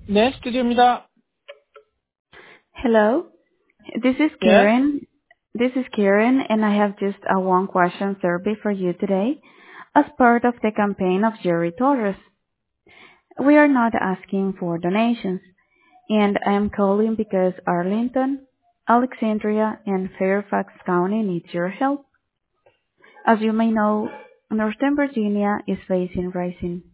네, 스튜디오입니다. Hello, this is Yes? Karen. This is Karen, and I have just a one-question survey for you today as part of the campaign of Jerry Torres. We are not asking for donations, and I am calling because Arlington, Alexandria, and Fairfax County needs your help. As you may know, Northern Virginia is facing rising